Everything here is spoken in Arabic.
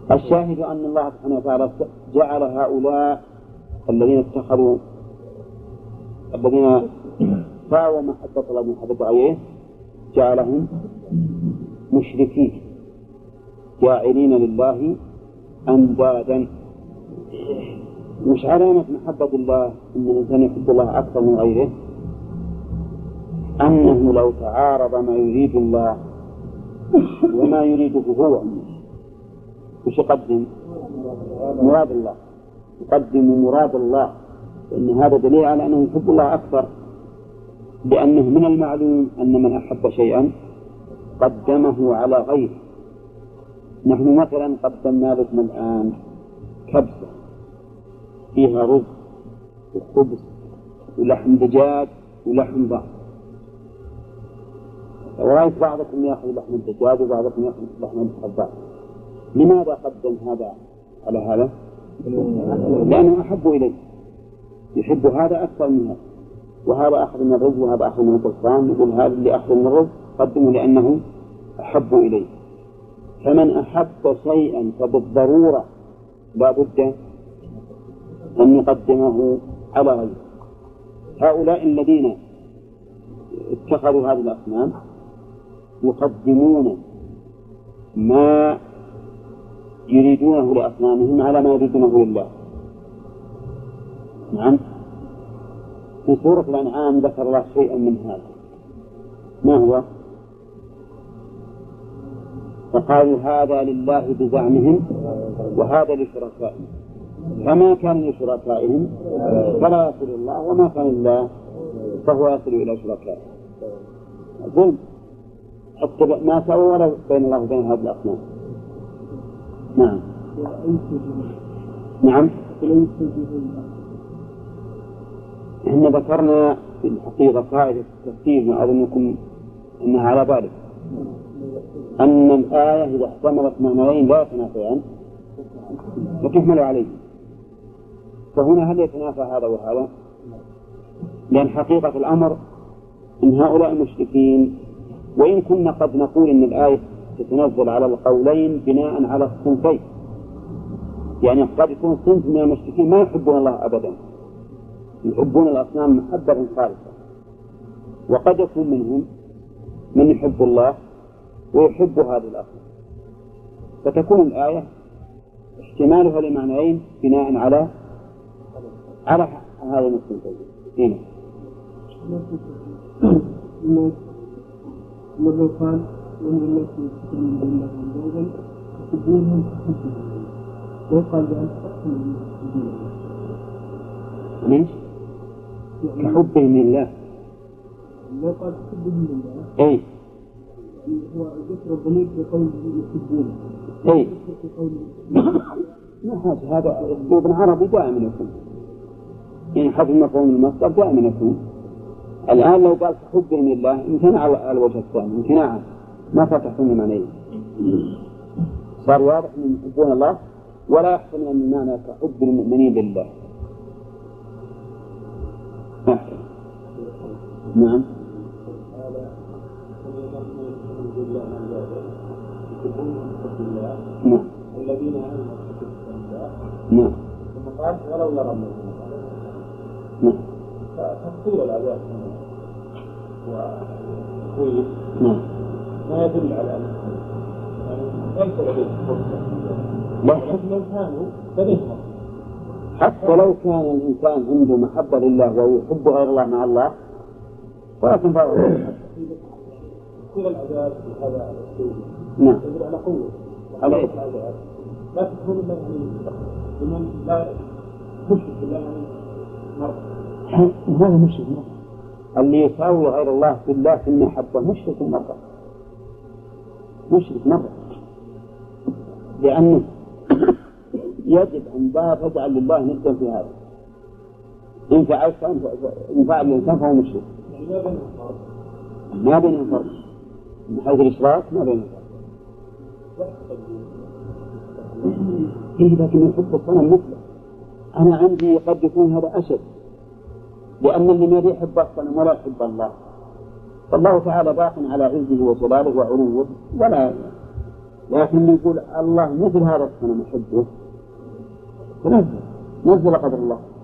الشاهد أن الله سبحانه وتعالى جعل هؤلاء الذين اتخذوا الذين ساووا محبة الله ومحبة غيره جعلهم مشركين جاعلين لله أندادا. مش علامة محبة الله أن الإنسان يحب الله أكثر من غيره أنه لو تعارض ما يريد الله وما يريده هو وش يقدم؟ مراد الله، يقدم مراد الله، لأن هذا دليل على أنه يحب الله أكثر، لأنه من المعلوم أن من أحب شيئا قدمه على غيره. نحن مثلا قدمنا لكم الآن كبسة فيها رز وخبز ولحم دجاج ولحم ضأن، ورأيت بعضكم يأخذ لحم الدجاج وبعضكم يأخذ لحم الضأن. لماذا قدم هذا على هذا؟ لأنه أحب إليه، يحب هذا أكثر من هذا، وهذا أخذ من الرز وهذا أخذ من القرصان، يقول هذا اللي أخذ من الرز قدمه لأنه أحب إليه. فمن أحب شيئا فبالضرورة لا بد أن يقدمه على غيره. هؤلاء الذين اتخذوا هذه الأصنام يقدمون ما يريدونه لأصنامهم على ما يريدونه لله. نعم، في سورة الأنعام ذكر الله شيئا من هذا. ما هو؟ فقالوا هذا لله بزعمهم وهذا لشركائهم، فما كان لشركائهم فلا يصل الله، وما كان لله فهو يصل إلى شركائه. ظلم حتى ما سوى بين الله وبين هذه الأصنام. نعم نعم. احنا ذكرنا في الحقيقة قاعدة التفسير، ما أظنكم أنها على بالك، أن الآية إذا احتملت معنيين لا يتنافيان وتحمل عليه. فهنا هل يتنافى هذا وهذا؟ لأن حقيقة الأمر أن هؤلاء المشركين، وإن كنا قد نقول أن الآية تتنزل على القولين بناء على الصنفين، يعني قد يكون صنف من المشركين ما يحبون الله أبدا، يحبون الأصنام محبة خالصة، وقد يكون منهم من يحب الله ويحب هذه الأصنام، فتكون الآية احتمالها لمعنيين بناء على هذا الصنفين. هنا مرة قال وإن الناس يستقيمون بالله عندهم يحبونهم كحبهم، ويقال بأن تحبهم ليش؟ كحبهم لله. لا قال تحبهم لله. أي. هو ذكر الضمير بقوله يحبونه. أي. ما هذا أسلوب عربي دائما يكون، يعني حذف مفهوم المصدر دائما يكون. الآن لو قال حبهم لله امتنع على الوجه الثاني، امتناعا ما فتحتم معنيه، صار واضح من يحبون الله ولا يحتمل أن المعنى كحب المؤمنين لله. نعم. نعم. الذين آمنوا بالله. نعم. ثم قال ولو يرى الله. نعم. فتفصيل الآيات وتقويل ما يدل على أنه يعني ليس لديه فرصة، لكن لو كانوا لديهم. حتى لو كان الإنسان عنده محبة لله ويحب غير الله مع الله ولكن تصير العذاب بهذا الأسلوب. نعم. تدل على قوة. على العذاب لا تكون إلا لمن لا مشرك بالله يعني مرة. هذا مشرك مرة. اللي يساوي غير الله بالله في المحبة مشرك مرة، مشرك مرة، لأنه يجب أن لا تجعل لله ندا في هذا. إن فعلت إن فعل الإنسان فهو مشرك. ما بينهم فرق من حيث الإشراك، ما بينهم فرق. إيه لكن يحب الصنم مثله. أنا عندي قد يكون هذا أشد، لأن الذي يحب الصنم ولا يحب الله، فالله تعالى باق على عزه وجلاله وعلوه لكن يقول الله مثل هذا الصنم أحبه، نزل قدر الله.